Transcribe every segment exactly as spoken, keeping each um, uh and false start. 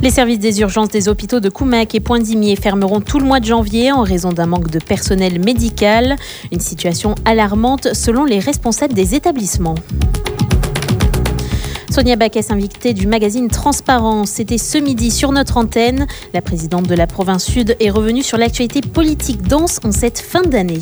Les services des urgences des hôpitaux de Koumak et Poindimié fermeront tout le mois de janvier en raison d'un manque de personnel médical. Une situation alarmante selon les responsables des établissements. Sonia Backès, invitée du magazine Transparence. C'était ce midi sur notre antenne. La présidente de la province Sud est revenue sur l'actualité politique dense en cette fin d'année.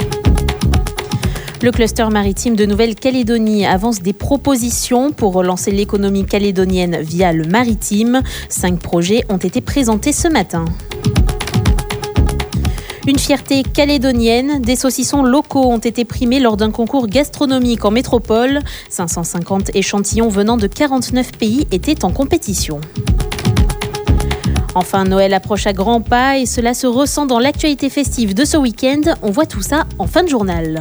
Le cluster maritime de Nouvelle-Calédonie avance des propositions pour relancer l'économie calédonienne via le maritime. Cinq projets ont été présentés ce matin. Une fierté calédonienne, des saucissons locaux ont été primés lors d'un concours gastronomique en métropole. cinq cent cinquante échantillons venant de quarante-neuf pays étaient en compétition. Enfin, Noël approche à grands pas et cela se ressent dans l'actualité festive de ce week-end. On voit tout ça en fin de journal.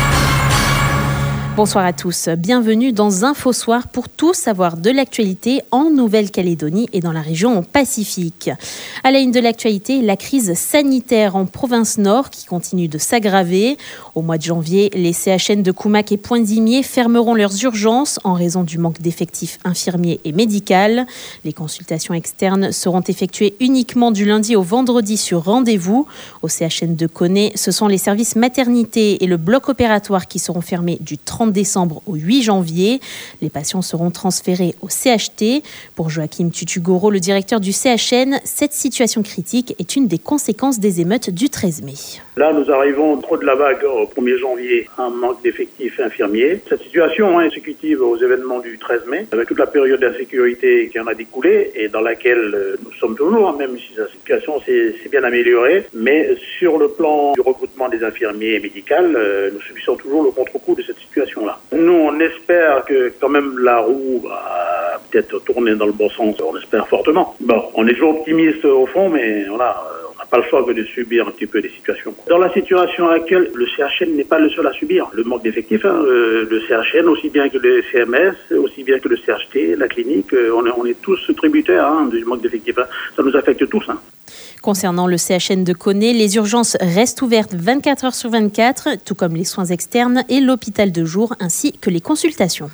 Bonsoir à tous, bienvenue dans InfoSoir pour tout savoir de l'actualité en Nouvelle-Calédonie et dans la région Pacifique. À la une de l'actualité, la crise sanitaire en province Nord qui continue de s'aggraver. Au mois de janvier, les C H N de Koumak et Poindimié fermeront leurs urgences en raison du manque d'effectifs infirmiers et médicaux. Les consultations externes seront effectuées uniquement du lundi au vendredi sur rendez-vous. Au C H N de Koné, ce sont les services maternité et le bloc opératoire qui seront fermés du trente décembre au huit janvier. Les patients seront transférés au C H T. Pour Joachim Tutugoro, le directeur du C H N, cette situation critique est une des conséquences des émeutes du treize mai. Là, nous arrivons trop de la vague au premier janvier, un manque d'effectifs infirmiers. Cette situation est consécutive aux événements du treize mai, avec toute la période d'insécurité qui en a découlé et dans laquelle nous sommes toujours, même si la situation s'est, s'est bien améliorée. Mais sur le plan du recrutement des infirmiers et médicaux, nous subissons toujours le contre-coup de cette situation-là. Nous, on espère que quand même la roue va peut-être tourner dans le bon sens. On espère fortement. Bon, on est toujours optimiste au fond, mais voilà, on n'a pas le choix que de subir un petit peu des situations. Dans la situation actuelle, le C H N n'est pas le seul à subir le manque d'effectifs. Hein. Le C H N, aussi bien que le C M S, aussi bien que le C H T, la clinique, on est, on est tous tributaires hein, du manque d'effectifs. Ça nous affecte tous. Hein. Concernant le C H N de Koné, les urgences restent ouvertes vingt-quatre heures sur vingt-quatre, tout comme les soins externes et l'hôpital de jour, ainsi que les consultations.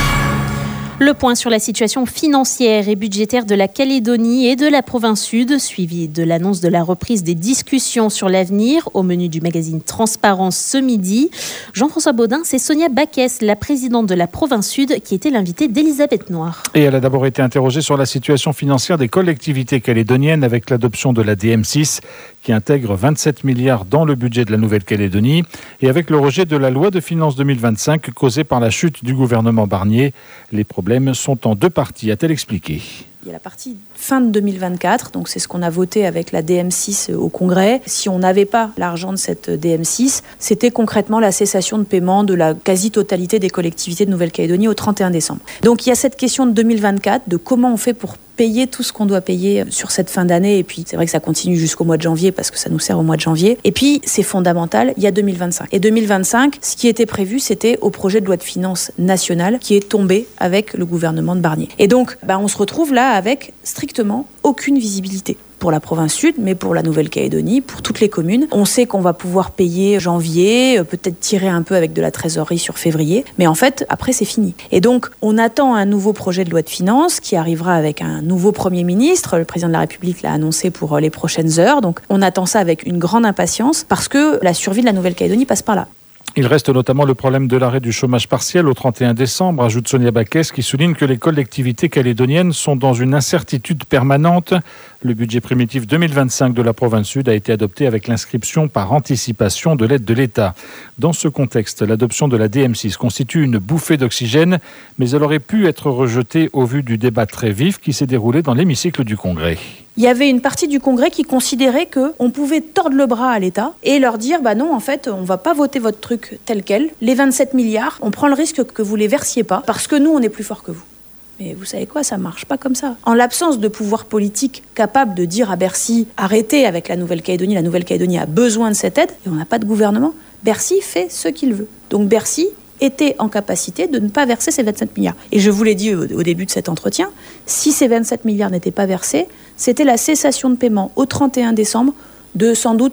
Le point sur la situation financière et budgétaire de la Calédonie et de la province Sud, suivi de l'annonce de la reprise des discussions sur l'avenir au menu du magazine Transparence ce midi. Jean-François Baudin, c'est Sonia Backès, la présidente de la province Sud, qui était l'invitée d'Elisabeth Noir. Et elle a d'abord été interrogée sur la situation financière des collectivités calédoniennes avec l'adoption de la D M six qui intègre vingt-sept milliards dans le budget de la Nouvelle-Calédonie et avec le rejet de la loi de finances deux mille vingt-cinq causée par la chute du gouvernement Barnier. Les problèmes sont en deux parties, a-t-elle expliqué. Il y a la partie fin de deux mille vingt-quatre, donc c'est ce qu'on a voté avec la D M six au Congrès. Si on n'avait pas l'argent de cette D M six, c'était concrètement la cessation de paiement de la quasi-totalité des collectivités de Nouvelle-Calédonie au trente et un décembre. Donc il y a cette question de deux mille vingt-quatre, de comment on fait pour payer tout ce qu'on doit payer sur cette fin d'année. Et puis c'est vrai que ça continue jusqu'au mois de janvier parce que ça nous sert au mois de janvier. Et puis c'est fondamental, il y a deux mille vingt-cinq. Et deux mille vingt-cinq, ce qui était prévu, c'était au projet de loi de finances nationale qui est tombé avec le gouvernement de Barnier. Et donc bah, on se retrouve là avec strictement aucune visibilité pour la province Sud, mais pour la Nouvelle-Calédonie, pour toutes les communes. On sait qu'on va pouvoir payer janvier, peut-être tirer un peu avec de la trésorerie sur février, mais en fait, après, c'est fini. Et donc, on attend un nouveau projet de loi de finances qui arrivera avec un nouveau Premier ministre. Le président de la République l'a annoncé pour les prochaines heures. Donc, on attend ça avec une grande impatience parce que la survie de la Nouvelle-Calédonie passe par là. Il reste notamment le problème de l'arrêt du chômage partiel au trente et un décembre, ajoute Sonia Backès, qui souligne que les collectivités calédoniennes sont dans une incertitude permanente. Le budget primitif deux mille vingt-cinq de la province Sud a été adopté avec l'inscription par anticipation de l'aide de l'État. Dans ce contexte, l'adoption de la D M six constitue une bouffée d'oxygène, mais elle aurait pu être rejetée au vu du débat très vif qui s'est déroulé dans l'hémicycle du Congrès. Il y avait une partie du Congrès qui considérait qu'on pouvait tordre le bras à l'État et leur dire bah non, en fait, on va pas voter votre truc tel quel. Les vingt-sept milliards, on prend le risque que vous les versiez pas parce que nous, on est plus fort que vous. Mais vous savez quoi, ça marche pas comme ça. En l'absence de pouvoir politique capable de dire à Bercy arrêtez avec la Nouvelle-Calédonie, la Nouvelle-Calédonie a besoin de cette aide et on n'a pas de gouvernement, Bercy fait ce qu'il veut. Donc Bercy était en capacité de ne pas verser ces vingt-sept milliards. Et je vous l'ai dit au, au début de cet entretien, si ces vingt-sept milliards n'étaient pas versés, c'était la cessation de paiement au trente et un décembre de sans doute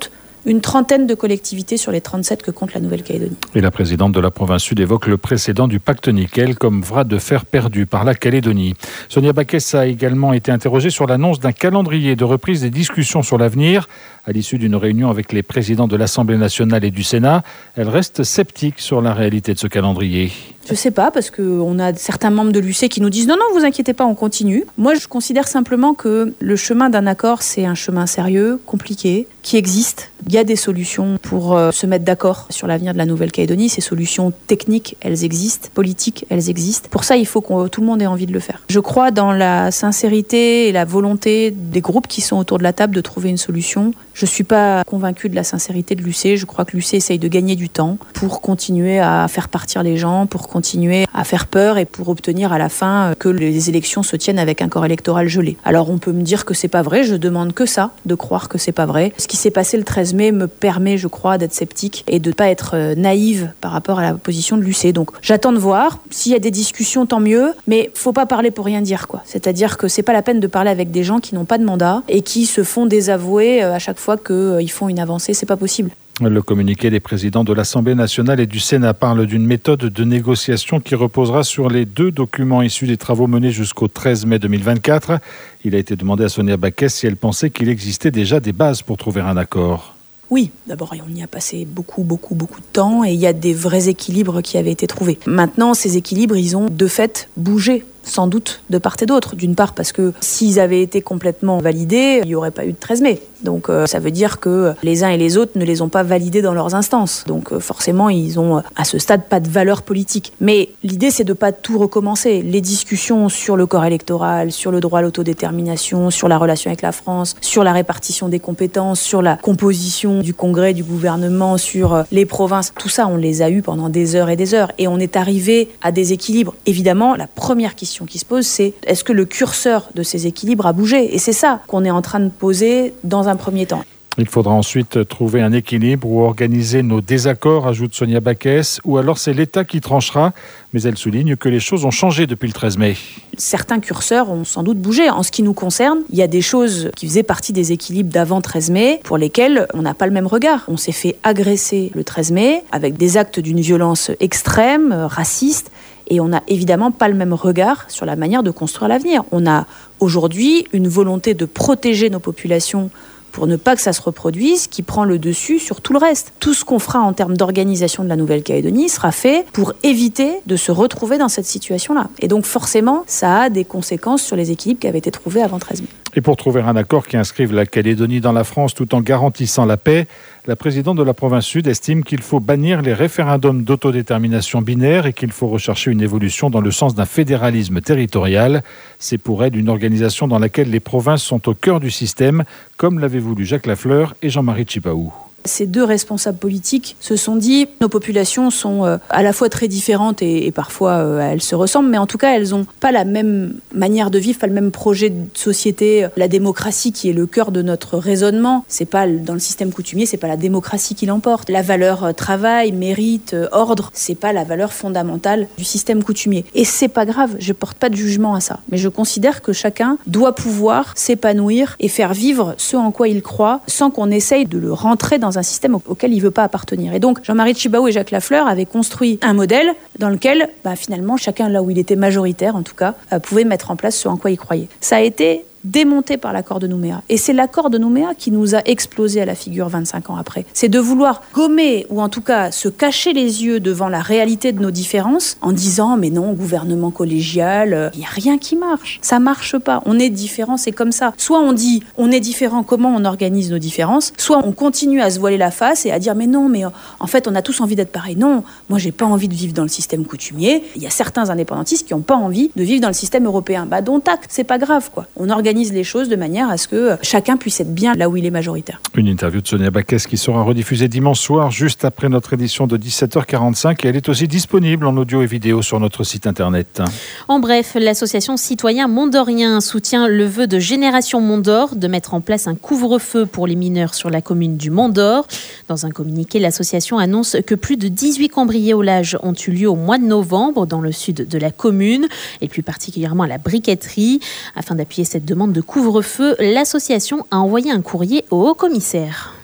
une trentaine de collectivités sur les trente-sept que compte la Nouvelle-Calédonie. Et la présidente de la province sud évoque le précédent du pacte nickel comme bras de fer perdu par la Calédonie. Sonia Backès a également été interrogée sur l'annonce d'un calendrier de reprise des discussions sur l'avenir. À l'issue d'une réunion avec les présidents de l'Assemblée nationale et du Sénat, elle reste sceptique sur la réalité de ce calendrier. Je ne sais pas, parce qu'on a certains membres de l'U C qui nous disent « Non, non, vous inquiétez pas, on continue ». Moi, je considère simplement que le chemin d'un accord, c'est un chemin sérieux, compliqué, qui existe. Il y a des solutions pour euh, se mettre d'accord sur l'avenir de la Nouvelle-Calédonie. Ces solutions techniques, elles existent. Politiques, elles existent. Pour ça, il faut que tout le monde ait envie de le faire. Je crois dans la sincérité et la volonté des groupes qui sont autour de la table de trouver une solution. Je ne suis pas convaincue de la sincérité de l'U C. Je crois que l'U C essaye de gagner du temps pour continuer à faire partir les gens, pour continuer à faire peur et pour obtenir à la fin que les élections se tiennent avec un corps électoral gelé. Alors on peut me dire que c'est pas vrai, je demande que ça, de croire que c'est pas vrai. Ce qui s'est passé le treize mai me permet, je crois, d'être sceptique et de ne pas être naïve par rapport à la position de l'U C. Donc j'attends de voir. S'il y a des discussions, tant mieux, mais faut pas parler pour rien dire, quoi. C'est-à-dire que c'est pas la peine de parler avec des gens qui n'ont pas de mandat et qui se font désavouer à chaque fois qu'ils font une avancée, c'est pas possible. Le communiqué des présidents de l'Assemblée nationale et du Sénat parle d'une méthode de négociation qui reposera sur les deux documents issus des travaux menés jusqu'au treize mai deux mille vingt-quatre. Il a été demandé à Sonia Backès si elle pensait qu'il existait déjà des bases pour trouver un accord. Oui, d'abord, on y a passé beaucoup, beaucoup, beaucoup de temps et il y a des vrais équilibres qui avaient été trouvés. Maintenant, ces équilibres, ils ont de fait bougé. Sans doute de part et d'autre. D'une part parce que s'ils avaient été complètement validés, il n'y aurait pas eu de treize mai. Donc euh, ça veut dire que les uns et les autres ne les ont pas validés dans leurs instances. Donc euh, forcément, ils ont à ce stade pas de valeur politique. Mais l'idée, c'est de ne pas tout recommencer. Les discussions sur le corps électoral, sur le droit à l'autodétermination, sur la relation avec la France, sur la répartition des compétences, sur la composition du Congrès, du gouvernement, sur les provinces, tout ça, on les a eus pendant des heures et des heures. Et on est arrivé à des équilibres. Évidemment, la première question qui se pose, c'est est-ce que le curseur de ces équilibres a bougé ? Et c'est ça qu'on est en train de poser dans un premier temps. Il faudra ensuite trouver un équilibre ou organiser nos désaccords, ajoute Sonia Backès, ou alors c'est l'État qui tranchera. Mais elle souligne que les choses ont changé depuis le treize mai. Certains curseurs ont sans doute bougé. En ce qui nous concerne, il y a des choses qui faisaient partie des équilibres d'avant treize mai pour lesquelles on n'a pas le même regard. On s'est fait agresser le treize mai avec des actes d'une violence extrême, raciste. Et on n'a évidemment pas le même regard sur la manière de construire l'avenir. On a aujourd'hui une volonté de protéger nos populations pour ne pas que ça se reproduise, qui prend le dessus sur tout le reste. Tout ce qu'on fera en termes d'organisation de la Nouvelle-Calédonie sera fait pour éviter de se retrouver dans cette situation-là. Et donc forcément, ça a des conséquences sur les équilibres qui avaient été trouvés avant treize mai. Et pour trouver un accord qui inscrive la Calédonie dans la France tout en garantissant la paix, la présidente de la province sud estime qu'il faut bannir les référendums d'autodétermination binaire et qu'il faut rechercher une évolution dans le sens d'un fédéralisme territorial. C'est pour elle une organisation dans laquelle les provinces sont au cœur du système, comme l'avaient voulu Jacques Lafleur et Jean-Marie Tjibaou. Ces deux responsables politiques se sont dit nos populations sont euh, à la fois très différentes et, et parfois euh, elles se ressemblent, mais en tout cas elles n'ont pas la même manière de vivre, pas le même projet de société. La démocratie qui est le cœur de notre raisonnement, c'est pas dans le système coutumier, c'est pas la démocratie qui l'emporte. La valeur euh, travail, mérite, euh, ordre, c'est pas la valeur fondamentale du système coutumier. Et c'est pas grave, je porte pas de jugement à ça, mais je considère que chacun doit pouvoir s'épanouir et faire vivre ce en quoi il croit, sans qu'on essaye de le rentrer dans un système auquel il ne veut pas appartenir. Et donc, Jean-Marie Tjibaou et Jacques Lafleur avaient construit un modèle dans lequel, bah, finalement, chacun, là où il était majoritaire, en tout cas, euh, pouvait mettre en place ce en quoi il croyait. Ça a été démonté par l'accord de Nouméa. Et c'est l'accord de Nouméa qui nous a explosé à la figure vingt-cinq ans après. C'est de vouloir gommer, ou en tout cas se cacher les yeux devant la réalité de nos différences, en disant, mais non, gouvernement collégial, il euh, n'y a rien qui marche. Ça marche pas. On est différents, c'est comme ça. Soit on dit, on est différents, comment on organise nos différences, soit on continue à se voiler la face et à dire, mais non, mais euh, en fait, on a tous envie d'être pareil. Non, moi, j'ai pas envie de vivre dans le système coutumier. Il y a certains indépendantistes qui n'ont pas envie de vivre dans le système européen. Bah, dont acte, c'est pas grave, quoi. On organise les choses de manière à ce que chacun puisse être bien là où il est majoritaire. Une interview de Sonia Backès qui sera rediffusée dimanche soir, juste après notre édition de dix-sept heures quarante-cinq. Et elle est aussi disponible en audio et vidéo sur notre site internet. En bref, l'association Citoyens Mondoriens soutient le vœu de Génération Mondor de mettre en place un couvre-feu pour les mineurs sur la commune du Mont-d'Or. Dans un communiqué, l'association annonce que plus de dix-huit cambriolages ont eu lieu au mois de novembre dans le sud de la commune, et plus particulièrement à la briqueterie. Afin d'appuyer cette demande de couvre-feu, l'association a envoyé un courrier au haut-commissaire.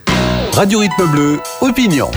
Radio Rythme Bleu, opinion.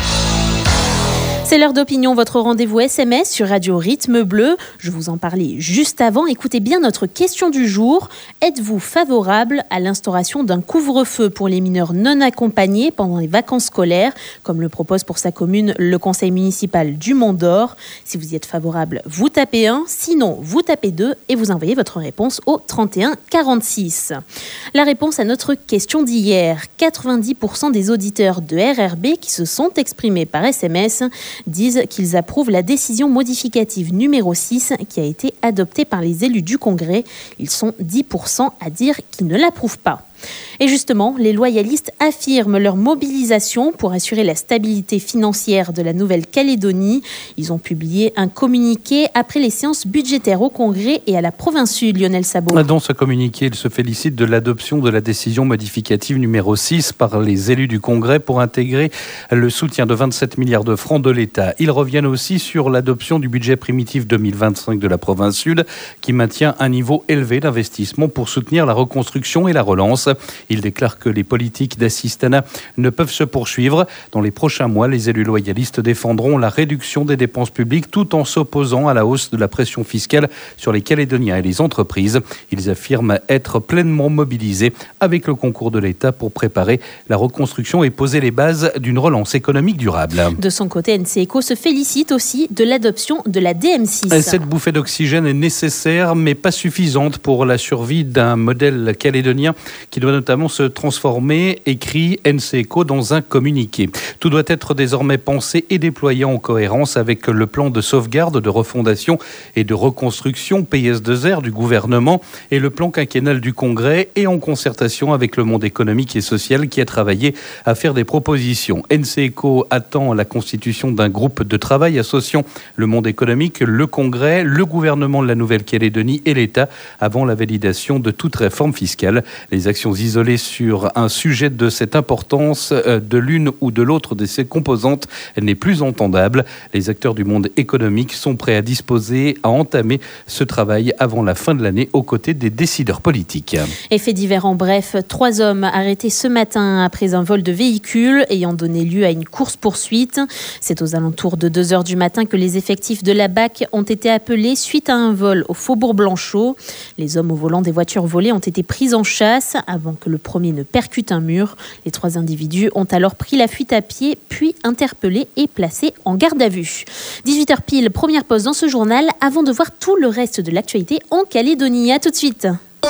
C'est l'heure d'opinion, votre rendez-vous S M S sur Radio Rythme Bleu. Je vous en parlais juste avant. Écoutez bien notre question du jour. Êtes-vous favorable à l'instauration d'un couvre-feu pour les mineurs non accompagnés pendant les vacances scolaires, comme le propose pour sa commune le conseil municipal du Mont d'Or? Si vous y êtes favorable, vous tapez un. Sinon, vous tapez deux et vous envoyez votre réponse au trente et un quarante-six. La réponse à notre question d'hier. quatre-vingt-dix pour cent des auditeurs de R R B qui se sont exprimés par S M S disent qu'ils approuvent la décision modificative numéro six qui a été adoptée par les élus du Congrès. Ils sont dix pour cent à dire qu'ils ne l'approuvent pas. Et justement, les loyalistes affirment leur mobilisation pour assurer la stabilité financière de la Nouvelle-Calédonie. Ils ont publié un communiqué après les séances budgétaires au Congrès et à la Province Sud, Lionel Sabot. Dans ce communiqué, ils se félicitent de l'adoption de la décision modificative numéro six par les élus du Congrès pour intégrer le soutien de vingt-sept milliards de francs de l'État. Ils reviennent aussi sur l'adoption du budget primitif deux mille vingt-cinq de la Province Sud qui maintient un niveau élevé d'investissement pour soutenir la reconstruction et la relance. Il déclare que les politiques d'assistanat ne peuvent se poursuivre. Dans les prochains mois, les élus loyalistes défendront la réduction des dépenses publiques tout en s'opposant à la hausse de la pression fiscale sur les Calédoniens et les entreprises. Ils affirment être pleinement mobilisés avec le concours de l'État pour préparer la reconstruction et poser les bases d'une relance économique durable. De son côté, N C Eco se félicite aussi de l'adoption de la D M six. Cette bouffée d'oxygène est nécessaire mais pas suffisante pour la survie d'un modèle calédonien qui doit notamment se transformer, écrit N C Eco dans un communiqué. Tout doit être désormais pensé et déployé en cohérence avec le plan de sauvegarde, de refondation et de reconstruction P S deux R du gouvernement et le plan quinquennal du Congrès et en concertation avec le monde économique et social qui a travaillé à faire des propositions. N C Eco attend la constitution d'un groupe de travail associant le monde économique, le Congrès, le gouvernement de la Nouvelle-Calédonie et l'État avant la validation de toute réforme fiscale. Les actions isolées sur un sujet de cette importance de l'une ou de l'autre de ses composantes n'est plus entendable. Les acteurs du monde économique sont prêts à disposer, à entamer ce travail avant la fin de l'année aux côtés des décideurs politiques. Effet divers en bref, trois hommes arrêtés ce matin après un vol de véhicule ayant donné lieu à une course-poursuite. C'est aux alentours de deux heures du matin que les effectifs de la B A C ont été appelés suite à un vol au Faubourg Blanchot. Les hommes au volant des voitures volées ont été pris en chasse avant que le premier ne percute un mur. Les trois individus ont alors pris la fuite à pied, puis interpellés et placés en garde à vue. dix-huit heures pile, première pause dans ce journal avant de voir tout le reste de l'actualité en Calédonie. À tout de suite.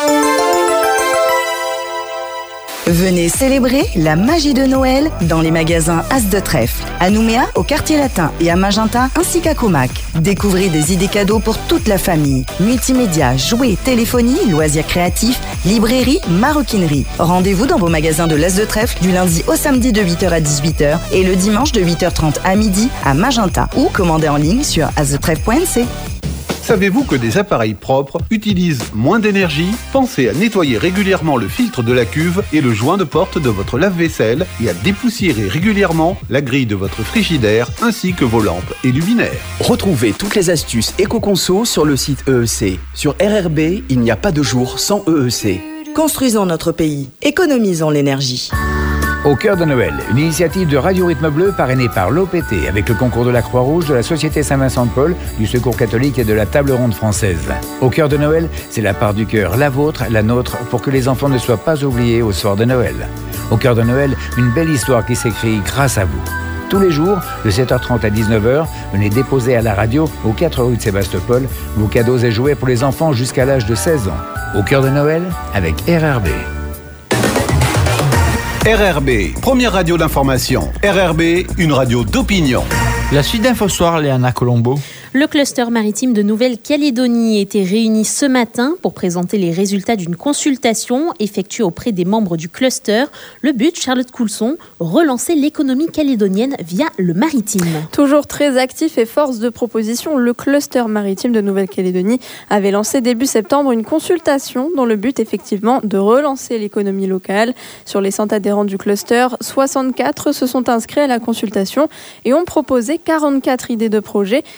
Venez célébrer la magie de Noël dans les magasins As de Trèfle, à Nouméa, au Quartier Latin et à Magenta, ainsi qu'à Comac. Découvrez des idées cadeaux pour toute la famille. Multimédia, jouets, téléphonie, loisirs créatifs, librairie, maroquinerie. Rendez-vous dans vos magasins de l'As de Trèfle du lundi au samedi de huit heures à dix-huit heures et le dimanche de huit heures trente à midi à Magenta ou commandez en ligne sur as de trèfle point n c. Savez-vous que des appareils propres utilisent moins d'énergie? Pensez à nettoyer régulièrement le filtre de la cuve et le joint de porte de votre lave-vaisselle et à dépoussiérer régulièrement la grille de votre frigidaire ainsi que vos lampes et luminaires. Retrouvez toutes les astuces éco-conso sur le site E E C. Sur R R B, il n'y a pas de jour sans E E C. Construisons notre pays, économisons l'énergie. Au cœur de Noël, une initiative de Radio Rythme Bleu parrainée par l'O P T avec le concours de la Croix-Rouge, de la Société Saint-Vincent-de-Paul, du Secours catholique et de la Table ronde française. Au cœur de Noël, c'est la part du cœur, la vôtre, la nôtre, pour que les enfants ne soient pas oubliés au soir de Noël. Au cœur de Noël, une belle histoire qui s'écrit grâce à vous. Tous les jours, de sept heures trente à dix-neuf heures, venez déposer à la radio, aux quatre rues de Sébastopol, vos cadeaux et jouets pour les enfants jusqu'à l'âge de seize ans. Au cœur de Noël, avec R R B. R R B, première radio d'information. R R B, une radio d'opinion. La suite d'Infosoir, Léana Colombo. Le cluster maritime de Nouvelle-Calédonie était réuni ce matin pour présenter les résultats d'une consultation effectuée auprès des membres du cluster. Le but, Charlotte Coulson, relancer l'économie calédonienne via le maritime. Toujours très actif et force de proposition, le cluster maritime de Nouvelle-Calédonie avait lancé début septembre une consultation dont le but effectivement de relancer l'économie locale. Sur les cent adhérents du cluster, soixante-quatre se sont inscrits à la consultation et ont proposé quarante-quatre idées de projets qui ont été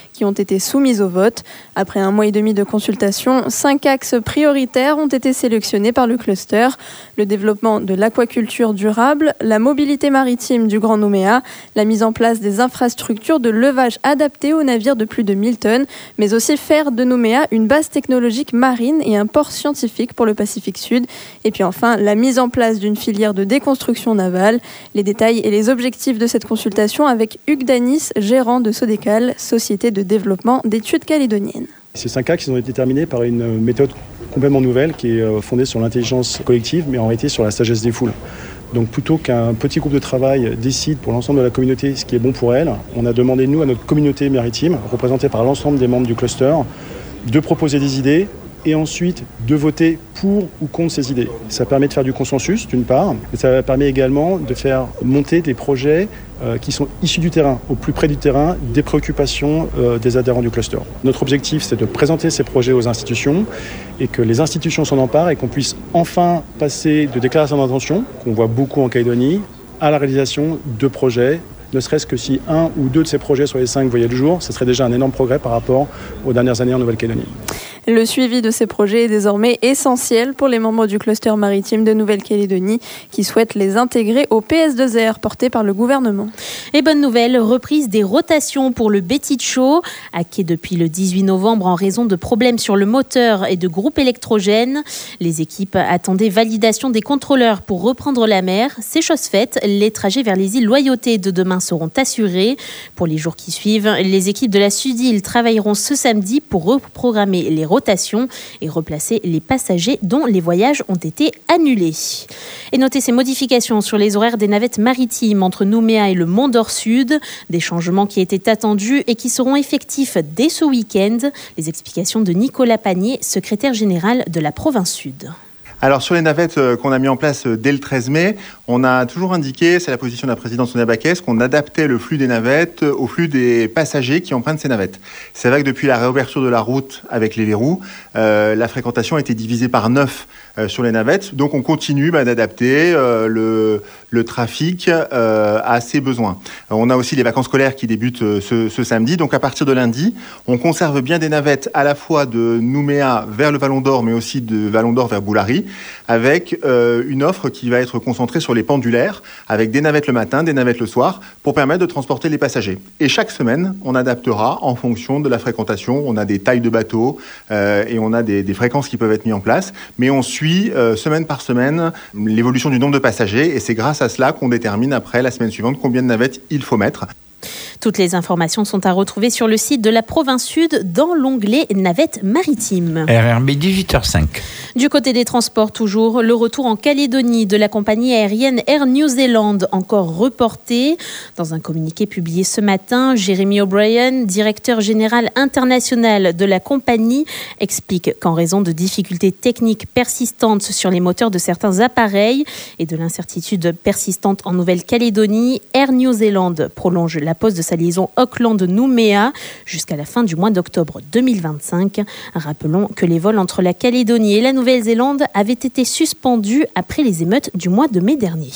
été soumises au vote. Après un mois et demi de consultation, cinq axes prioritaires ont été sélectionnés par le cluster. Le développement de l'aquaculture durable, la mobilité maritime du Grand Nouméa, la mise en place des infrastructures de levage adaptées aux navires de plus de mille tonnes, mais aussi faire de Nouméa une base technologique marine et un port scientifique pour le Pacifique Sud. Et puis enfin, la mise en place d'une filière de déconstruction navale. Les détails et les objectifs de cette consultation avec Hugues Danis, gérant de Sodécal, Société de développement d'études calédoniennes. Ces cinq axes ont été déterminés par une méthode complètement nouvelle qui est fondée sur l'intelligence collective, mais en réalité sur la sagesse des foules. Donc plutôt qu'un petit groupe de travail décide pour l'ensemble de la communauté ce qui est bon pour elle, on a demandé, nous, à notre communauté maritime, représentée par l'ensemble des membres du cluster, de proposer des idées et ensuite de voter pour ou contre ces idées. Ça permet de faire du consensus, d'une part, mais ça permet également de faire monter des projets euh, qui sont issus du terrain, au plus près du terrain, des préoccupations euh, des adhérents du cluster. Notre objectif, c'est de présenter ces projets aux institutions et que les institutions s'en emparent et qu'on puisse enfin passer de déclarations d'intention, qu'on voit beaucoup en Calédonie, à la réalisation de projets. Ne serait-ce que si un ou deux de ces projets sur les cinq voyaient le jour, ce serait déjà un énorme progrès par rapport aux dernières années en Nouvelle-Calédonie. Le suivi de ces projets est désormais essentiel pour les membres du cluster maritime de Nouvelle-Calédonie qui souhaitent les intégrer au P S deux R porté par le gouvernement. Et bonne nouvelle, reprise des rotations pour le Betty Show, à quai depuis le dix-huit novembre en raison de problèmes sur le moteur et de groupes électrogènes. Les équipes attendaient validation des contrôleurs pour reprendre la mer. C'est chose faite, les trajets vers les îles Loyauté de demain seront assurés. Pour les jours qui suivent, les équipes de la Sud-Île travailleront ce samedi pour reprogrammer les rotations et replacer les passagers dont les voyages ont été annulés. Et notez ces modifications sur les horaires des navettes maritimes entre Nouméa et le Mont-d'Or Sud, des changements qui étaient attendus et qui seront effectifs dès ce week-end. Les explications de Nicolas Panier, secrétaire général de la province Sud. Alors sur les navettes qu'on a mis en place dès le treize mai, on a toujours indiqué, c'est la position de la présidente Sonia Baquès, qu'on adaptait le flux des navettes au flux des passagers qui empruntent ces navettes. C'est vrai que depuis la réouverture de la route avec les verrous, euh, la fréquentation a été divisée par neuf euh, sur les navettes. Donc on continue bah, d'adapter euh, le, le trafic euh, à ses besoins. Euh, on a aussi les vacances scolaires qui débutent euh, ce, ce samedi. Donc à partir de lundi, on conserve bien des navettes à la fois de Nouméa vers le Vallon d'Or, mais aussi de Vallon d'Or vers Boulari, avec euh, une offre qui va être concentrée sur les pendulaires, avec des navettes le matin, des navettes le soir, pour permettre de transporter les passagers. Et chaque semaine, on adaptera en fonction de la fréquentation. On a des tailles de bateaux euh, et on a des, des fréquences qui peuvent être mises en place. Mais on suit euh, semaine par semaine l'évolution du nombre de passagers et c'est grâce à cela qu'on détermine après, la semaine suivante, combien de navettes il faut mettre. Toutes les informations sont à retrouver sur le site de la province Sud dans l'onglet Navettes maritimes. R R B dix-huit heures cinq. Du côté des transports toujours, le retour en Calédonie de la compagnie aérienne Air New Zealand encore reporté. Dans un communiqué publié ce matin, Jeremy O'Brien, directeur général international de la compagnie, explique qu'en raison de difficultés techniques persistantes sur les moteurs de certains appareils et de l'incertitude persistante en Nouvelle-Calédonie, Air New Zealand prolonge la pause de sa liaison Auckland-Nouméa jusqu'à la fin du mois d'octobre deux mille vingt-cinq. Rappelons que les vols entre la Calédonie et la Nouvelle-Zélande avaient été suspendus après les émeutes du mois de mai dernier.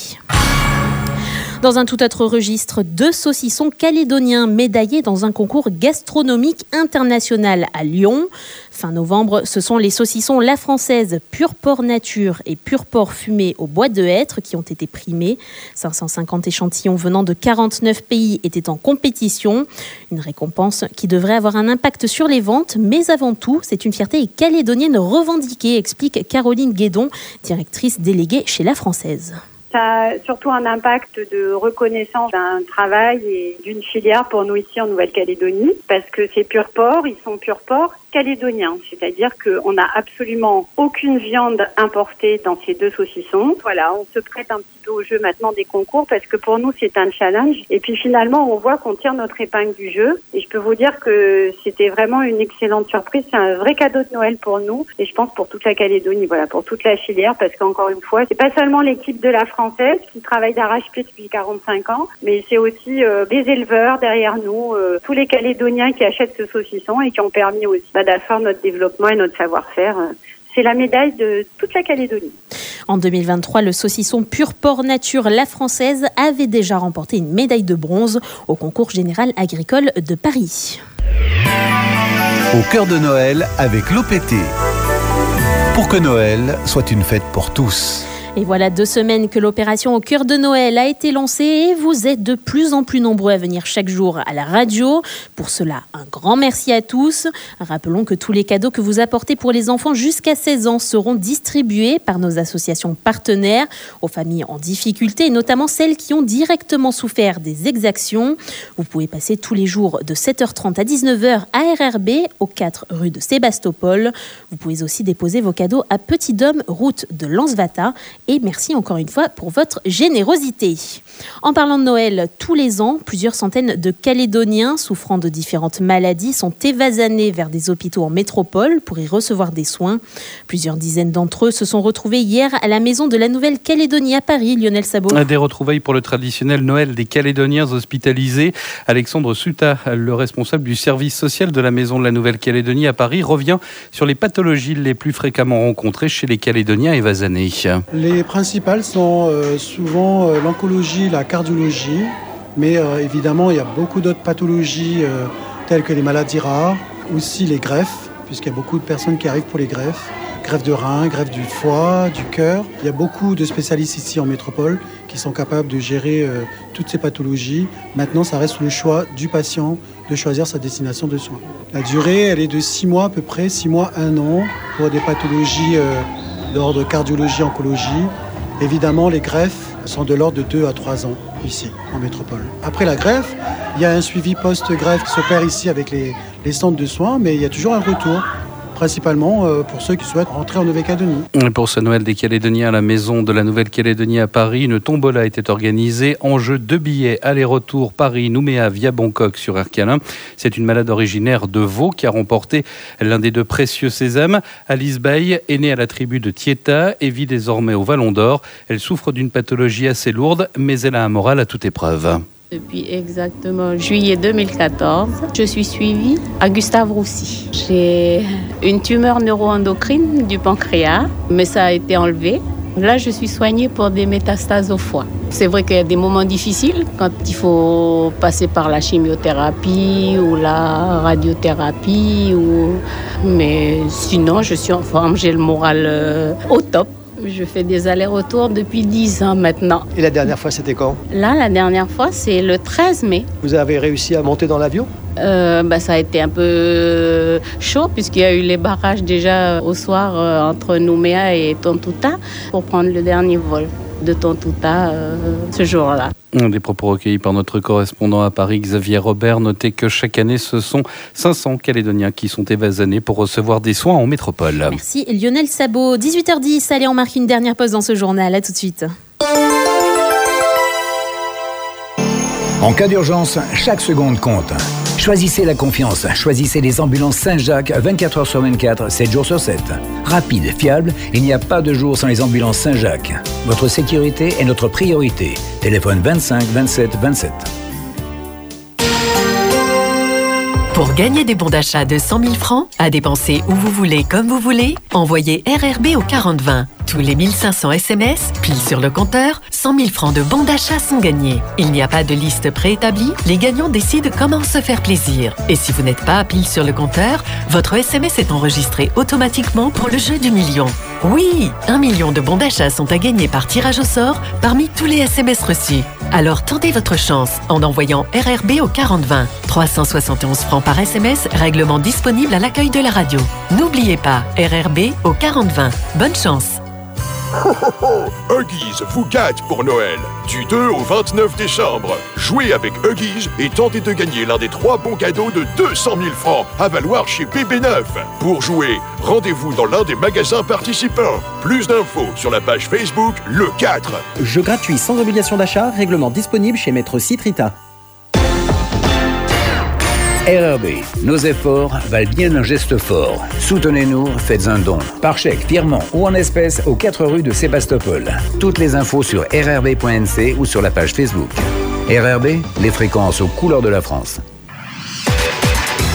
Dans un tout autre registre, deux saucissons calédoniens médaillés dans un concours gastronomique international à Lyon. Fin novembre, ce sont les saucissons La Française Pur Porc Nature et Pur Porc Fumé au bois de hêtre qui ont été primés. cinq cent cinquante échantillons venant de quarante-neuf pays étaient en compétition. Une récompense qui devrait avoir un impact sur les ventes, mais avant tout, c'est une fierté calédonienne revendiquée, explique Caroline Guédon, directrice déléguée chez La Française. Ça a surtout un impact de reconnaissance d'un travail et d'une filière pour nous ici en Nouvelle-Calédonie, parce que ces purs porcs, ils sont purs porcs calédoniens, c'est-à-dire qu'on n'a absolument aucune viande importée dans ces deux saucissons. Voilà, on se prête un petit peu au jeu maintenant des concours, parce que pour nous c'est un challenge, et puis finalement on voit qu'on tire notre épingle du jeu, et je peux vous dire que c'était vraiment une excellente surprise, c'est un vrai cadeau de Noël pour nous, et je pense pour toute la Calédonie, voilà, pour toute la filière, parce qu'encore une fois, c'est pas seulement l'équipe de la Française qui travaille d'arrache-pied depuis quarante-cinq ans, mais c'est aussi euh, les éleveurs derrière nous, euh, tous les Calédoniens qui achètent ce saucisson et qui ont permis aussi bah, d'affaire notre développement et notre savoir-faire. C'est la médaille de toute la Calédonie. En deux mille vingt-trois, le saucisson Pur Porc Nature La Française avait déjà remporté une médaille de bronze au concours général agricole de Paris. Au cœur de Noël avec l'O P T. Pour que Noël soit une fête pour tous. Et voilà deux semaines que l'opération Au cœur de Noël a été lancée et vous êtes de plus en plus nombreux à venir chaque jour à la radio. Pour cela, un grand merci à tous. Rappelons que tous les cadeaux que vous apportez pour les enfants jusqu'à seize ans seront distribués par nos associations partenaires aux familles en difficulté et notamment celles qui ont directement souffert des exactions. Vous pouvez passer tous les jours de sept heures trente à dix-neuf heures à R R B, au quatre rue de Sébastopol. Vous pouvez aussi déposer vos cadeaux à Petit Dôme, route de Lansvata. Et merci encore une fois pour votre générosité. En parlant de Noël, tous les ans, plusieurs centaines de Calédoniens souffrant de différentes maladies sont évasannés vers des hôpitaux en métropole pour y recevoir des soins. Plusieurs dizaines d'entre eux se sont retrouvés hier à la maison de la Nouvelle-Calédonie à Paris. Lionel Sabot. Des retrouvailles pour le traditionnel Noël des Calédoniens hospitalisés. Alexandre Suta, le responsable du service social de la maison de la Nouvelle-Calédonie à Paris, revient sur les pathologies les plus fréquemment rencontrées chez les Calédoniens évasannés. Les principales sont euh, souvent euh, l'oncologie, la cardiologie, mais euh, évidemment il y a beaucoup d'autres pathologies euh, telles que les maladies rares, aussi les greffes, puisqu'il y a beaucoup de personnes qui arrivent pour les greffes, greffe de rein, greffe du foie, du cœur. Il y a beaucoup de spécialistes ici en métropole qui sont capables de gérer euh, toutes ces pathologies. Maintenant, ça reste le choix du patient de choisir sa destination de soins. La durée, elle est de six mois à peu près, six mois, un an, pour des pathologies euh, d'ordre cardiologie, oncologie. Évidemment, les greffes sont de l'ordre de deux à trois ans ici, en métropole. Après la greffe, il y a un suivi post-greffe qui s'opère ici avec les, les centres de soins, mais il y a toujours un retour, principalement pour ceux qui souhaitent rentrer en Nouvelle-Calédonie. Pour ce Noël des Calédoniens à la maison de la Nouvelle-Calédonie à Paris, une tombola était organisée. Enjeu deux billets aller-retour Paris-Nouméa via Bangkok sur Air Calin. C'est une malade originaire de Vaud qui a remporté l'un des deux précieux sésames. Alice Bay est née à la tribu de Tieta et vit désormais au Vallon d'Or. Elle souffre d'une pathologie assez lourde, mais elle a un moral à toute épreuve. Depuis exactement juillet deux mille quatorze, je suis suivie à Gustave Roussy. J'ai une tumeur neuro-endocrine du pancréas, mais ça a été enlevé. Là, je suis soignée pour des métastases au foie. C'est vrai qu'il y a des moments difficiles quand il faut passer par la chimiothérapie ou la radiothérapie. Ou... Mais sinon, je suis en forme, j'ai le moral euh, au top. Je fais des allers-retours depuis dix ans maintenant. Et la dernière fois, c'était quand ? Là, la dernière fois, c'est le treize mai. Vous avez réussi à monter dans l'avion ? euh, bah, Ça a été un peu chaud puisqu'il y a eu les barrages déjà au soir euh, entre Nouméa et Tontouta pour prendre le dernier vol de Tontouta euh, ce jour-là. Des propos recueillis par notre correspondant à Paris, Xavier Robert. Notez que chaque année, ce sont cinq cents Calédoniens qui sont évasannés pour recevoir des soins en métropole. Merci Lionel Sabot. dix-huit heures dix, allez, on marque une dernière pause dans ce journal. À tout de suite. En cas d'urgence, chaque seconde compte. Choisissez la confiance. Choisissez les ambulances Saint-Jacques vingt-quatre heures sur vingt-quatre, sept jours sur sept. Rapide, fiable, il n'y a pas de jour sans les ambulances Saint-Jacques. Votre sécurité est notre priorité. Téléphone vingt-cinq vingt-sept vingt-sept. Pour gagner des bons d'achat de cent mille francs, à dépenser où vous voulez, comme vous voulez, envoyez R R B au quarante vingt. Tous les mille cinq cents S M S, pile sur le compteur, cent mille francs de bons d'achat sont gagnés. Il n'y a pas de liste préétablie, les gagnants décident comment se faire plaisir. Et si vous n'êtes pas pile sur le compteur, votre S M S est enregistré automatiquement pour le jeu du million. Oui, un million de bons d'achat sont à gagner par tirage au sort parmi tous les S M S reçus. Alors tentez votre chance en envoyant R R B au quarante vingt. trois cent soixante et onze francs par S M S, règlement disponible à l'accueil de la radio. N'oubliez pas, R R B au quarante vingt. Bonne chance. Ho ho ho! Huggies vous gâte pour Noël. Du deux au vingt-neuf décembre. Jouez avec Huggies et tentez de gagner l'un des trois bons cadeaux de deux cent mille francs à valoir chez B B neuf. Pour jouer, rendez-vous dans l'un des magasins participants. Plus d'infos sur la page Facebook Le quatre. Jeu gratuit sans obligation d'achat, règlement disponible chez Maître Citrita. R R B, nos efforts valent bien un geste fort. Soutenez-nous, faites un don. Par chèque, virement ou en espèces aux quatre rues de Sébastopol. Toutes les infos sur r r b point n c ou sur la page Facebook. R R B, les fréquences aux couleurs de la France.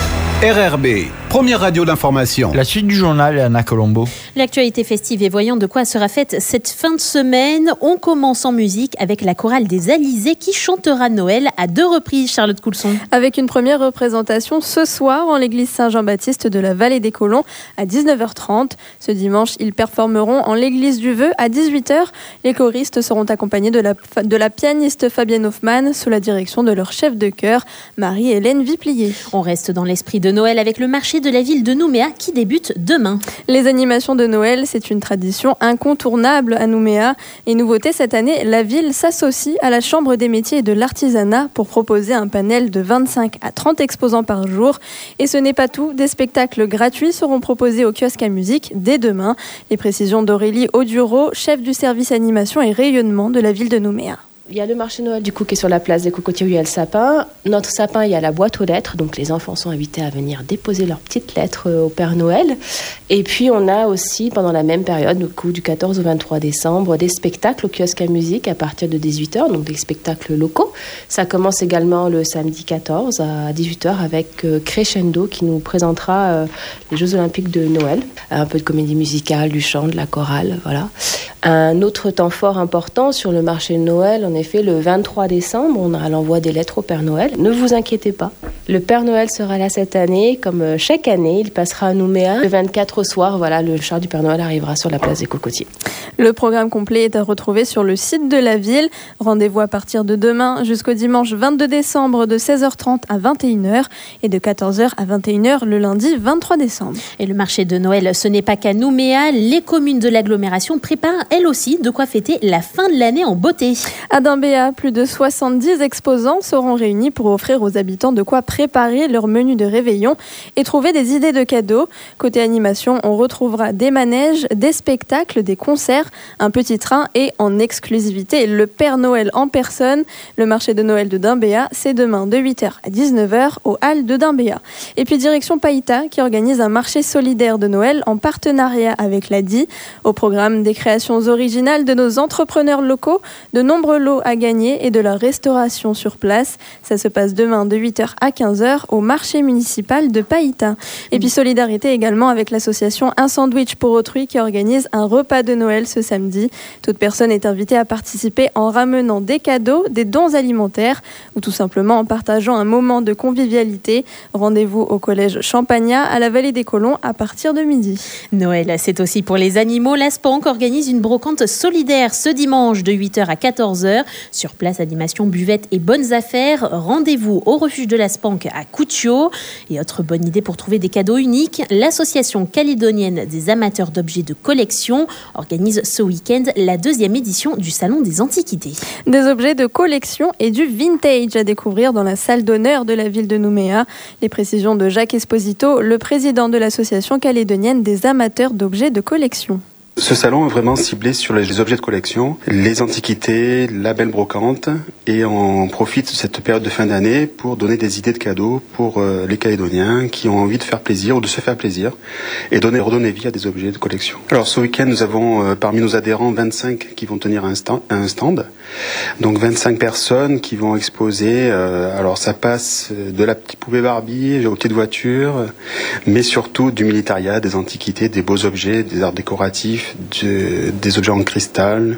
R R B, première radio d'information. La suite du journal, Anna Colombo. L'actualité festive et voyant de quoi sera faite cette fin de semaine, on commence en musique avec la chorale des Alizés qui chantera Noël à deux reprises, Charlotte Coulson. Avec une première représentation ce soir en l'église Saint-Jean-Baptiste de la Vallée des Colons à dix-neuf heures trente. Ce dimanche, ils performeront en l'église du Vœu à dix-huit heures. Les choristes seront accompagnés de la, de la pianiste Fabienne Hoffmann sous la direction de leur chef de chœur, Marie-Hélène Viplier. On reste dans l'esprit de Noël avec le marché de la ville de Nouméa qui débute demain. Les animations de Noël, c'est une tradition incontournable à Nouméa. Et nouveauté cette année, la ville s'associe à la Chambre des métiers et de l'artisanat pour proposer un panel de vingt-cinq à trente exposants par jour. Et ce n'est pas tout, des spectacles gratuits seront proposés au kiosque à musique dès demain. Les précisions d'Aurélie Audureau, chef du service animation et rayonnement de la ville de Nouméa. Il y a le marché Noël du coup qui est sur la place des Cocotiers où il y a le sapin. Notre sapin, il y a la boîte aux lettres, donc les enfants sont invités à venir déposer leurs petites lettres au Père Noël. Et puis on a aussi pendant la même période, du coup du quatorze au vingt-trois décembre, des spectacles au kiosque à musique à partir de dix-huit heures, donc des spectacles locaux. Ça commence également le samedi quatorze à dix-huit heures avec Crescendo qui nous présentera euh, les Jeux Olympiques de Noël. Un peu de comédie musicale, du chant, de la chorale, voilà. Un autre temps fort important sur le marché de Noël, en effet, le vingt-trois décembre, on a l'envoi des lettres au Père Noël. Ne vous inquiétez pas, le Père Noël sera là cette année, comme chaque année, il passera à Nouméa. Le vingt-quatre au soir, voilà, le char du Père Noël arrivera sur la place des Cocotiers. Le programme complet est à retrouver sur le site de la ville. Rendez-vous à partir de demain jusqu'au dimanche vingt-deux décembre de seize heures trente à vingt et une heures et de quatorze heures à vingt et une heures le lundi vingt-trois décembre. Et le marché de Noël, ce n'est pas qu'à Nouméa, les communes de l'agglomération préparent elles aussi de quoi fêter la fin de l'année en beauté. À Dimbéa, plus de soixante-dix exposants seront réunis pour offrir aux habitants de quoi préparer leur menu de réveillon et trouver des idées de cadeaux. Côté animation, on retrouvera des manèges, des spectacles, des concerts, un petit train et en exclusivité le Père Noël en personne. Le marché de Noël de Dimbéa, c'est demain de huit heures à dix-neuf heures aux Halles de Dimbéa. Et puis direction Païta qui organise un marché solidaire de Noël en partenariat avec l'A D I. Au programme des créations originales de nos entrepreneurs locaux, de nombreux lots à gagner et de la restauration sur place. Ça se passe demain de huit heures à quinze heures au marché municipal de Païta. Et puis solidarité également avec l'association Un Sandwich pour Autrui qui organise un repas de Noël ce samedi. Toute personne est invitée à participer en ramenant des cadeaux, des dons alimentaires ou tout simplement en partageant un moment de convivialité. Rendez-vous au collège Champagnat à la Vallée des Colons à partir de midi. Noël, c'est aussi pour les animaux. La Spank organise une brocante solidaire ce dimanche de huit heures à quatorze heures. Sur place, animation, buvette et bonnes affaires. Rendez-vous au refuge de la Spank à Coutio. Et autre bonne idée pour trouver des cadeaux uniques, l'association calédonienne des amateurs d'objets de collection organise ce week-end la deuxième édition du Salon des Antiquités. Des objets de collection et du vintage à découvrir dans la salle d'honneur de la ville de Nouméa. Les précisions de Jacques Esposito, le président de l'association calédonienne des amateurs d'objets de collection. Ce salon est vraiment ciblé sur les objets de collection, les antiquités, la belle brocante, et on profite de cette période de fin d'année pour donner des idées de cadeaux pour euh, les Calédoniens qui ont envie de faire plaisir ou de se faire plaisir et donner, redonner vie à des objets de collection. Alors ce week-end, nous avons euh, parmi nos adhérents vingt-cinq qui vont tenir un stand, un stand. Donc vingt-cinq personnes qui vont exposer, euh, alors ça passe de la petite poupée Barbie aux petites voitures, mais surtout du militaria, des antiquités, des beaux objets, des arts décoratifs, De, des objets en cristal,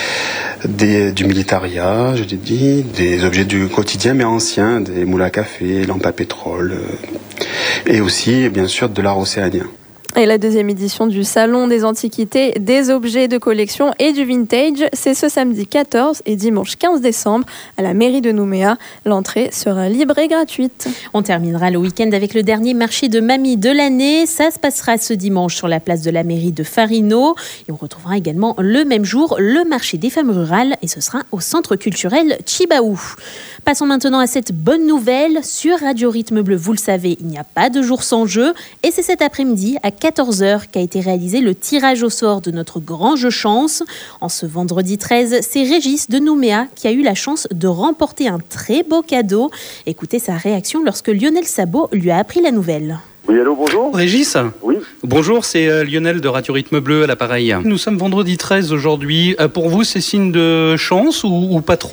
des, du militaria, je l'ai dit, des objets du quotidien mais anciens, des moules à café, lampes à pétrole, euh, et aussi bien sûr de l'art océanien. Et la deuxième édition du Salon des Antiquités, des objets de collection et du vintage, c'est ce samedi quatorze et dimanche quinze décembre à la mairie de Nouméa. L'entrée sera libre et gratuite. On terminera le week-end avec le dernier marché de mamie de l'année. Ça se passera ce dimanche sur la place de la mairie de Farino. Et on retrouvera également le même jour le marché des femmes rurales et ce sera au centre culturel Chibaou. Passons maintenant à cette bonne nouvelle. Sur Radio Rythme Bleu, vous le savez, il n'y a pas de jour sans jeu. Et c'est cet après-midi à quatorze heures qu'a été réalisé le tirage au sort de notre grand jeu chance. En ce vendredi treize, c'est Régis de Nouméa qui a eu la chance de remporter un très beau cadeau. Écoutez sa réaction lorsque Lionel Sabot lui a appris la nouvelle. Oui, allô, bonjour. Régis ? Oui. Bonjour, c'est euh, Lionel de Radio Rythme Bleu à l'appareil. Nous sommes vendredi treize aujourd'hui. Euh, pour vous, c'est signe de chance ou, ou pas trop ?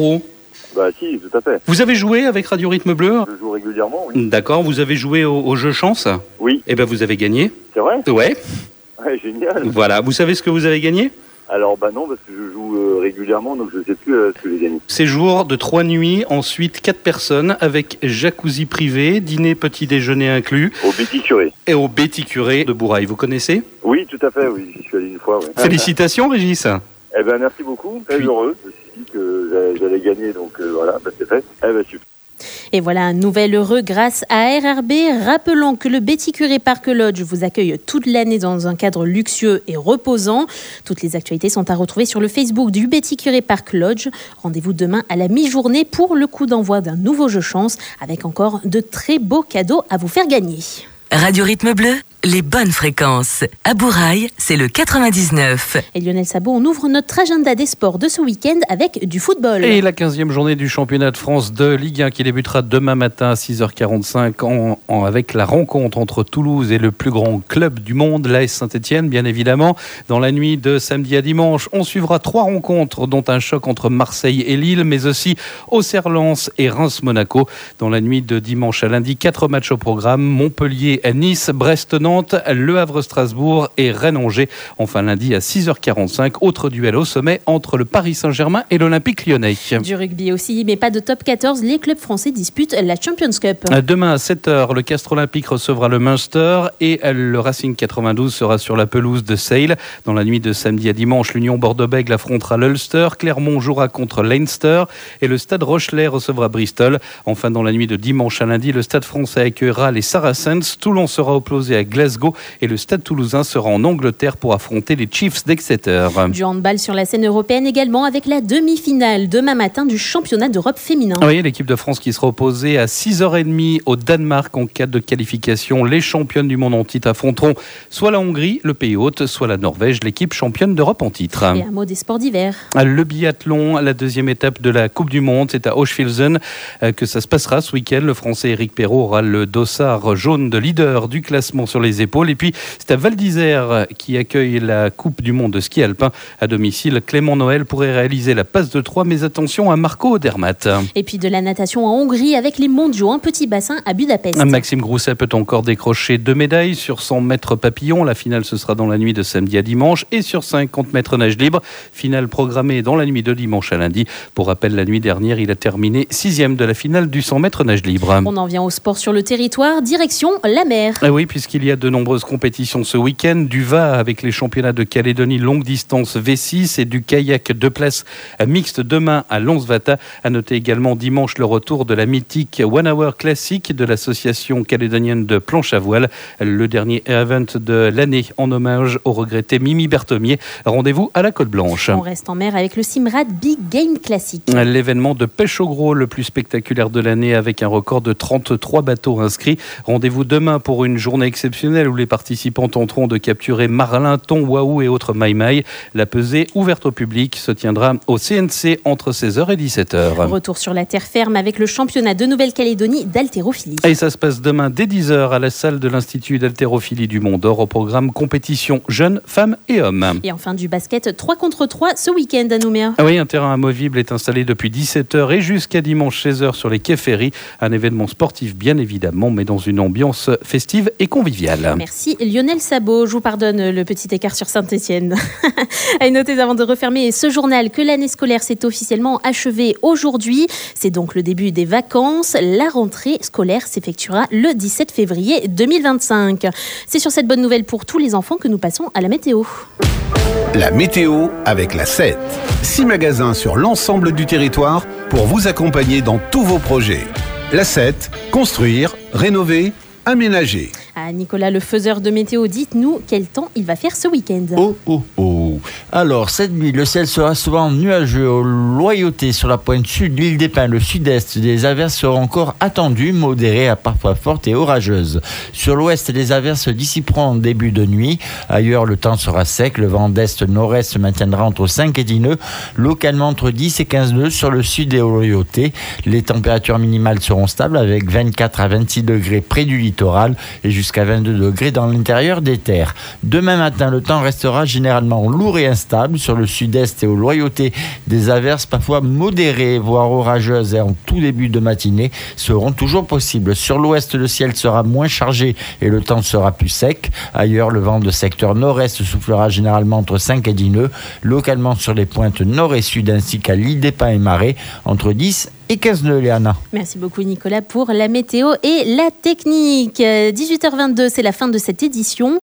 Bah si, tout à fait. Vous avez joué avec Radio Rythme Bleu? Je joue régulièrement, oui. D'accord, vous avez joué au, au jeu chance? Oui. Eh bien, vous avez gagné. C'est vrai? Ouais. Ouais, génial. Voilà, vous savez ce que vous avez gagné? Alors, bah non, parce que je joue euh, régulièrement, donc je ne sais plus euh, ce que j'ai gagné. Séjour de trois nuits, ensuite quatre personnes, avec jacuzzi privé, dîner, petit déjeuner inclus. Au Betty Curé. Et au Betty Curé de Bourail, vous connaissez? Oui, tout à fait, oui, j'y suis allé une fois. Oui. Félicitations, Régis. Eh ben merci beaucoup, très Puis... heureux. Je me suis dit que j'allais gagner, donc euh, voilà, bah, c'est fait. Eh ben super. Et voilà un nouvel heureux grâce à R R B. Rappelons que le Betty Curé Park Lodge vous accueille toute l'année dans un cadre luxueux et reposant. Toutes les actualités sont à retrouver sur le Facebook du Betty Curé Park Lodge. Rendez-vous demain à la mi-journée pour le coup d'envoi d'un nouveau jeu chance avec encore de très beaux cadeaux à vous faire gagner. Radio Rythme Bleu, les bonnes fréquences. À Bourail, c'est le quatre-vingt-dix-neuf. Et Lionel Sabot, on ouvre notre agenda des sports de ce week-end avec du football. Et la quinzième journée du championnat de France de Ligue un qui débutera demain matin à six heures quarante-cinq en, en, avec la rencontre entre Toulouse et le plus grand club du monde, l'A S Saint-Etienne, bien évidemment. Dans la nuit de samedi à dimanche, on suivra trois rencontres, dont un choc entre Marseille et Lille, mais aussi Auxerre-Lens et Reims-Monaco. Dans la nuit de dimanche à lundi, quatre matchs au programme, Montpellier, Nice, Brest-Nantes, Le Havre-Strasbourg et Rennes-Angers. Enfin lundi à six heures quarante-cinq, autre duel au sommet entre le Paris Saint-Germain et l'Olympique Lyonnais. Du rugby aussi, mais pas de top quatorze, les clubs français disputent la Champions Cup. Demain à sept heures, le Castres Olympique recevra le Munster et le Racing quatre-vingt-douze sera sur la pelouse de Sale. Dans la nuit de samedi à dimanche, l'Union Bordeaux-Bègles affrontera l'Ulster, Clermont jouera contre Leinster et le Stade Rochelais recevra Bristol. Enfin, dans la nuit de dimanche à lundi, le Stade français accueillera les Saracens, Toulon sera opposé à Glasgow et le Stade toulousain sera en Angleterre pour affronter les Chiefs d'Exeter. Du handball sur la scène européenne également avec la demi-finale demain matin du championnat d'Europe féminin. Oui, l'équipe de France qui sera opposée à six heures trente au Danemark en cas de qualification. Les championnes du monde en titre affronteront soit la Hongrie, le pays hôte, soit la Norvège, l'équipe championne d'Europe en titre. Et un mot des sports d'hiver. Le biathlon, la deuxième étape de la Coupe du Monde, c'est à Hochfilzen que ça se passera ce week-end. Le Français Éric Perrault aura le dossard jaune de leader du classement sur les épaules. Et puis, c'est à Val d'Isère qui accueille la Coupe du Monde de ski alpin à domicile. Clément Noël pourrait réaliser la passe de trois, mais attention à Marco Odermatt. Et puis de la natation en Hongrie avec les mondiaux en petit bassin à Budapest. Maxime Grousset peut encore décrocher deux médailles sur cent mètres papillon. La finale, ce sera dans la nuit de samedi à dimanche. Et sur cinquante mètres nage libre, finale programmée dans la nuit de dimanche à lundi. Pour rappel, la nuit dernière, il a terminé sixième de la finale du cent mètres nage libre. On en vient au sport sur le territoire, direction la mer. Ah oui, puisqu'il y a de nombreuses compétitions ce week-end, du V A avec les championnats de Calédonie longue distance V six et du kayak deux places mixte demain à Lons-Vata. À noter également dimanche le retour de la mythique One Hour Classic de l'association calédonienne de planche à voile, le dernier event de l'année en hommage au regretté Mimi Berthomier. Rendez-vous à la Côte Blanche. On reste en mer avec le Simrad Big Game Classic. L'événement de pêche au gros le plus spectaculaire de l'année avec un record de trente-trois bateaux inscrits. Rendez-vous demain pour une journée exceptionnelle où les participants tenteront de capturer marlin, thon, wahou et autres maïmaï. La pesée ouverte au public se tiendra au C N C entre seize heures et dix-sept heures. Retour sur la terre ferme avec le championnat de Nouvelle-Calédonie d'haltérophilie. Et ça se passe demain dès dix heures à la salle de l'Institut d'haltérophilie du Mont d'Or au programme compétition jeunes, femmes et hommes. Et enfin du basket trois contre trois ce week-end à Nouméa. Ah oui, un terrain amovible est installé depuis dix-sept heures et jusqu'à dimanche seize heures sur les quais Ferry. Un événement sportif bien évidemment, mais dans une ambiance festive et conviviale. Merci Lionel Sabot. Je vous pardonne le petit écart sur Saint-Etienne. À noter avant de refermer ce journal que l'année scolaire s'est officiellement achevée aujourd'hui. C'est donc le début des vacances. La rentrée scolaire s'effectuera le dix-sept février deux mille vingt-cinq. C'est sur cette bonne nouvelle pour tous les enfants que nous passons à la météo. La météo avec la sept. Six magasins sur l'ensemble du territoire pour vous accompagner dans tous vos projets. La sept, construire, rénover, aménager. Ah, Nicolas, le faiseur de météo, dites-nous quel temps il va faire ce week-end. Oh, oh, oh. Alors, cette nuit, le ciel sera souvent nuageux aux Loyautés sur la pointe sud de l'île des Pins, le sud-est. Des averses seront encore attendues, modérées à parfois fortes et orageuses. Sur l'ouest, les averses se dissiperont en début de nuit. Ailleurs, le temps sera sec. Le vent d'est-nord-est se maintiendra entre cinq et dix nœuds, localement entre dix et quinze nœuds sur le sud et aux Loyautés. Les températures minimales seront stables avec vingt-quatre à vingt-six degrés près du littoral et jusqu'à vingt-deux degrés dans l'intérieur des terres. Demain matin, le temps restera généralement lourd et instable instable. Sur le sud-est et aux Loyautés, des averses parfois modérées, voire orageuses et en tout début de matinée seront toujours possibles. Sur l'ouest, le ciel sera moins chargé et le temps sera plus sec. Ailleurs, le vent de secteur nord-est soufflera généralement entre cinq et dix nœuds, localement sur les pointes nord et sud ainsi qu'à l'île des Pins et Marais, entre dix et quinze nœuds, Léana. Merci beaucoup Nicolas pour la météo et la technique. dix-huit heures vingt-deux, c'est la fin de cette édition.